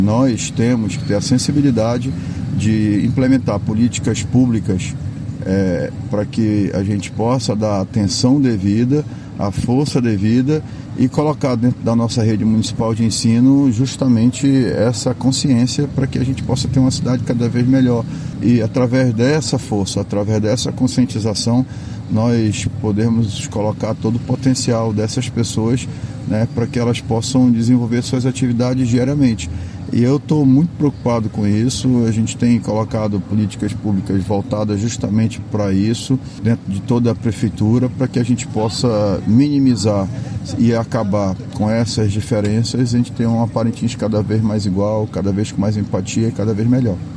Nós temos que ter a sensibilidade de implementar políticas públicas para que a gente possa dar a atenção devida, a força devida e colocar dentro da nossa rede municipal de ensino justamente essa consciência para que a gente possa ter uma cidade cada vez melhor. E através dessa força, através dessa conscientização, nós podemos colocar todo o potencial dessas pessoas, né, para que elas possam desenvolver suas atividades diariamente. E eu estou muito preocupado com isso. A gente tem colocado políticas públicas voltadas justamente para isso, dentro de toda a prefeitura, para que a gente possa minimizar e acabar com essas diferenças. A gente tem uma Parintins cada vez mais igual, cada vez com mais empatia e cada vez melhor.